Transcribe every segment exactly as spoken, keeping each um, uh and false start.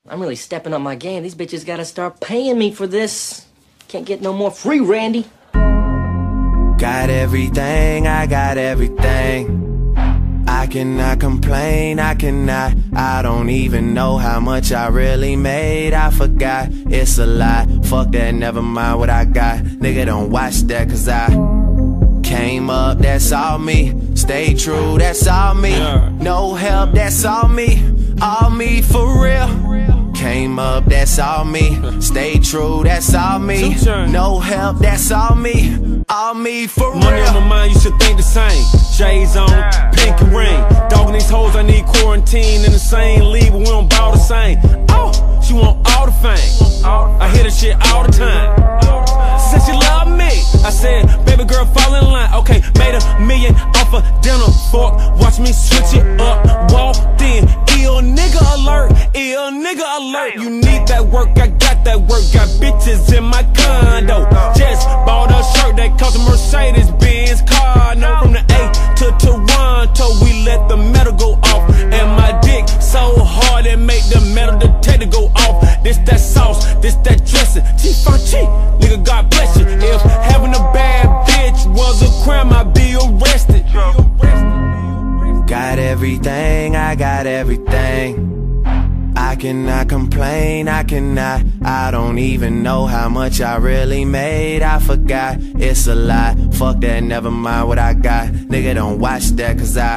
I'm really stepping up my game. These bitches gotta start paying me for this. Can't get no more free, Randy. Got everything, I got everything. I cannot complain, I cannot. I don't even know how much I really made. I forgot, it's a lie. Fuck that, never mind what I got. Nigga, don't watch that, cause I came up, that's all me. Stay true, that's all me. No help, that's all me. All me for real. Came up, that's all me. Stay true, that's all me. No help, that's all me. All me for real. Money on my mind, you should think the same. Shades on, pink and ring. Dogging these hoes, I need quarantine in the same league, but we don't bow the same. Oh, she want all the fame. I hear the shit all the time. She said she love me. I said, baby girl, fall in line. Okay, made a million off a dinner fork. Watch me switch it up. Walked in, ill nigga alert. Ill nigga alert. You need that work, I got that work. Got bitches in my condo. Just bought a shirt that cost a Mercedes Benz car. No, from the A to Toronto, we let the metal go off. And my dick so hard it make the metal detector go off. This that sauce, this that dressing. Chief on cheap, nigga, God bless you. If having a bad bitch was a crime, I'd be arrested. Got everything, I got everything. I cannot complain, I cannot. I don't even know how much I really made. I forgot, it's a lie. Fuck that, never mind what I got. Nigga, don't watch that, cause I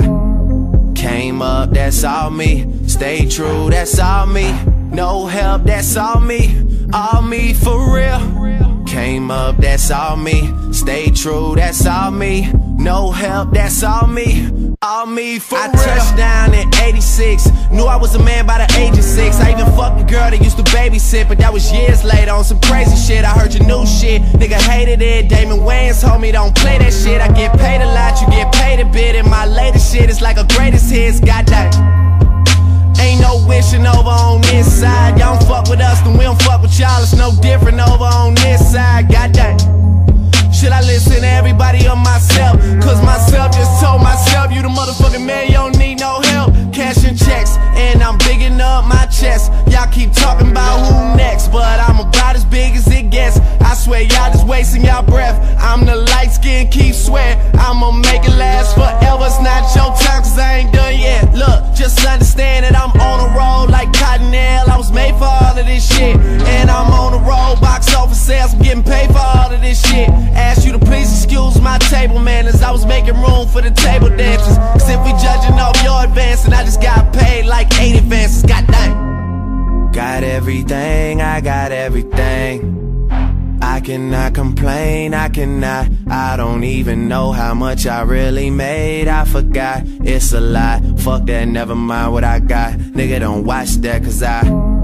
came up, that's all me. Stay true, that's all me. No help, that's all me. All me for real. Came up, that's all me. Stay true, that's all me. No help, that's all me. All me for I real. I touched down in eighty-six. Knew I was a man by the age of six. I even fucked a girl that used to babysit, but that was years later on some crazy shit. I heard your new shit, nigga hated it. Damon Wayans told me don't play that shit. I get paid a lot, you get paid a bit. And my latest shit is like a greatest hits. Goddamn, ain't no wishing over on this side. Y'all don't fuck with us, then we don't fuck with y'all. It's no different over on this side. Goddamn, should I listen to everybody or myself? Cause myself just told myself, you the motherfucking man, you don't need no help. Cashing checks, and I'm bigging up my chest. Y'all keep talking about who next, but I'm about as big as it gets. I swear y'all just wasting y'all breath. I'm the light skin, keep swearing I'ma make it last forever. It's not your time, cause I ain't done yet. Look, just understand that I'm on a roll like Cottonelle. I was made for all of this shit, and I'm on the road, box office sales, I'm getting paid for all of this shit. Ask you to please excuse my table manners. I was making room for the table dancers. Cause if we judging off your advancing, I just got paid like eight advances. Goddamn. Got everything, I got everything. I cannot complain, I cannot. I don't even know how much I really made. I forgot, it's a lie. Fuck that, never mind what I got. Nigga, don't watch that, cause I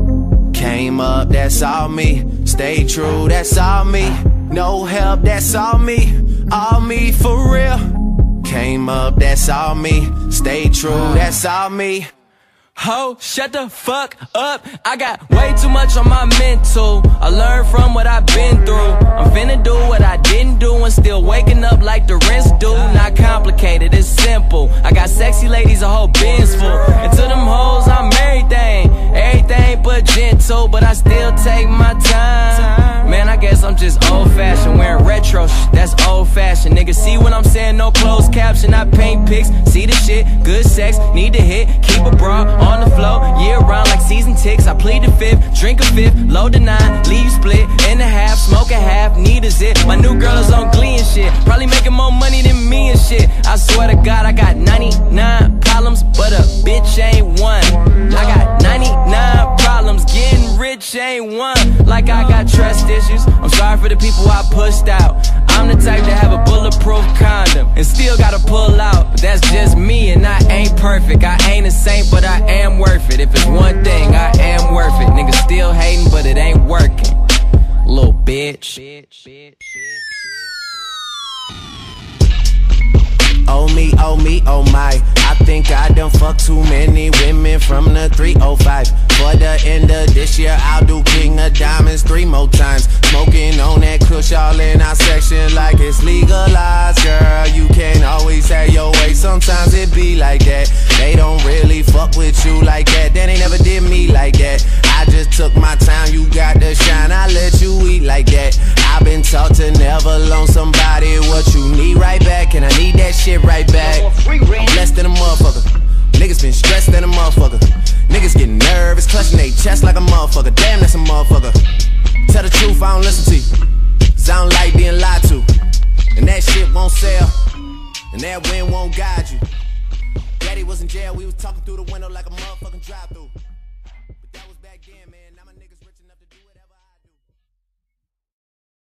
came up, that's all me. Stay true, that's all me. No help, that's all me. All me for real. Came up, that's all me. Stay true, that's all me. Ho, shut the fuck up. I got way too much on my mental. I learned from what I've been through. I'm finna do what I didn't do and still waking up like the rest do. Not complicated, it's simple. I got sexy ladies, a whole bin's full. And to them hoes, I'm everything. Everything but gentle, but I still take my time. Man, I guess I'm just old-fashioned. Wearing retro sh that's old-fashioned. Niggas see what I'm saying, no closed caption. I paint pics, see the shit, good sex, need to hit. Keep a bra on the floor, year round like season ticks. I plead the fifth, drink a fifth, load the nine, leave split in the half, smoke a half, need a zip. My new girl is on Glee and shit, probably making more money than me and shit. I swear to God, I got ninety-nine problems, but a bitch ain't one. I got ninety-nine problems, getting rich ain't one. Like I got trust issues, I'm sorry for the people I pushed out. I'm the type to have a bulletproof condom and still gotta pull out, but that's just me and I ain't perfect. I ain't a saint, but I am worth it. If it's one thing, I am worth it. Niggas still hating, but it ain't working. Little bitch. Oh me, oh me, oh my. I think I done fucked too many women from the three oh five. For the end of this year, I'll do King of Diamonds three more times. Smoking on that kush all in our section like it's legalized. Girl, you can't always have your way, sometimes it be like that. They don't really fuck with you like that, then they never did me like that. I just back, and I need that shit right back. I'm blessed than a motherfucker. Niggas been stressed than a motherfucker. Niggas getting nervous, clutching they chest like a motherfucker. Damn, that's a motherfucker. Tell the truth, I don't listen to you, cause I don't like being lied to. And that shit won't sell, and that wind won't guide you. Daddy was in jail, we was talking through the window like a motherfucking drive-through.